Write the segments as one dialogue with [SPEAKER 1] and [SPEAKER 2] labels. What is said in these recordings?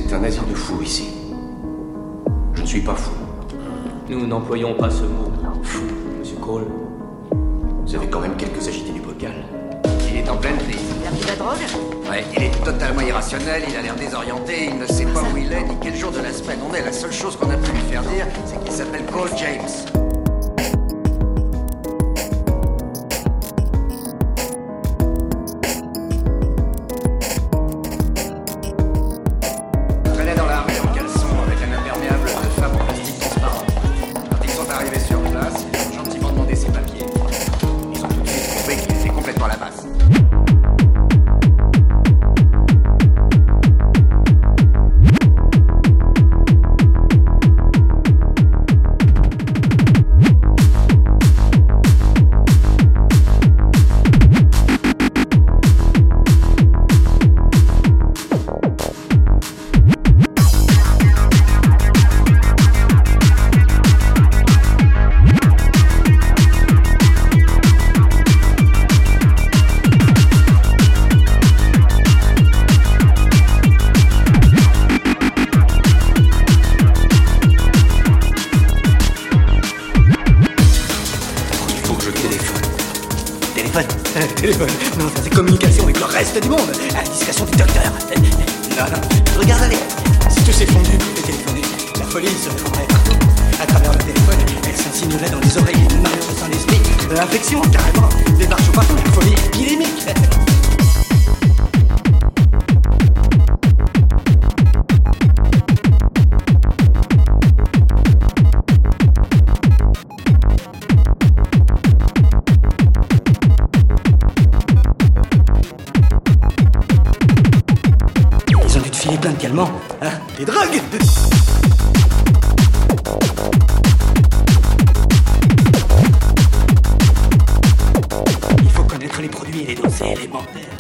[SPEAKER 1] C'est un asile de fous ici. Je ne suis pas fou.
[SPEAKER 2] Nous n'employons pas ce mot. Fou, Monsieur Cole.
[SPEAKER 1] Vous avez quand même quelques agités du bocal.
[SPEAKER 3] Il est en pleine crise.
[SPEAKER 4] Il a pris de la drogue?
[SPEAKER 3] Ouais, il est totalement irrationnel, il a l'air désorienté, il ne sait pas où il est ni quel jour de la semaine on est. La seule chose qu'on a pu lui faire dire, c'est qu'il s'appelle Cole James. Il traînait dans la rue en caleçon avec un imperméable de femme en plastique transparent. Quand ils sont arrivés sur place, ils ont gentiment demandé ses papiers. Ils ont tout de suite compris qu'il était complètement à la masse.
[SPEAKER 5] Téléphone. Non, ça c'est communication avec le reste du monde. À la discrétion du docteur. Non, regarde, allez. Si tout s'est fondu, et téléphoné, la folie se répandrait partout. À travers le téléphone, elle s'insinuerait dans les oreilles des marches au sein de l'esprit. De l'infection, carrément. Des marches partout, la folie épidémique. Filer plein de calmants, hein, des drogues. Il faut connaître les produits et les doses élémentaires.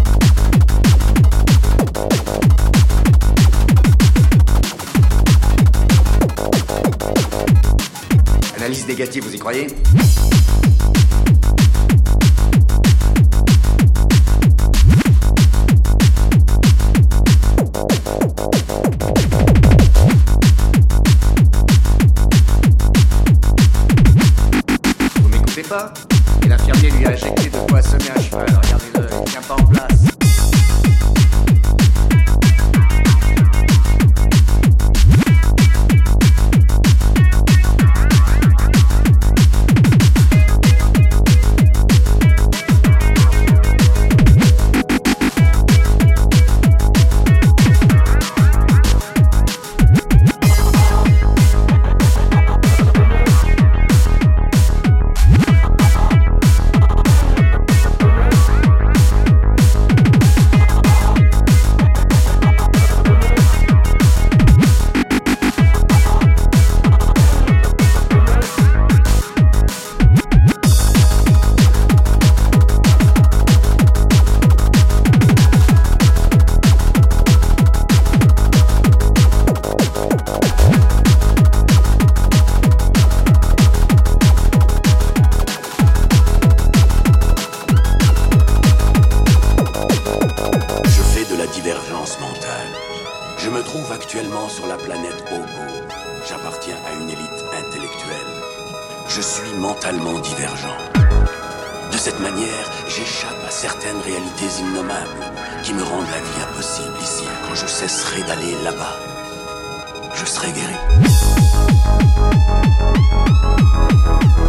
[SPEAKER 3] Analyse négative, vous y croyez? Pas. Et l'infirmier lui a injecté de quoi assommer un cheval. Regardez-le, il tient pas en place.
[SPEAKER 6] Je me trouve actuellement sur la planète Ogo. J'appartiens à une élite intellectuelle. Je suis mentalement divergent. De cette manière, j'échappe à certaines réalités innommables qui me rendent la vie impossible ici. Quand je cesserai d'aller là-bas, je serai guéri.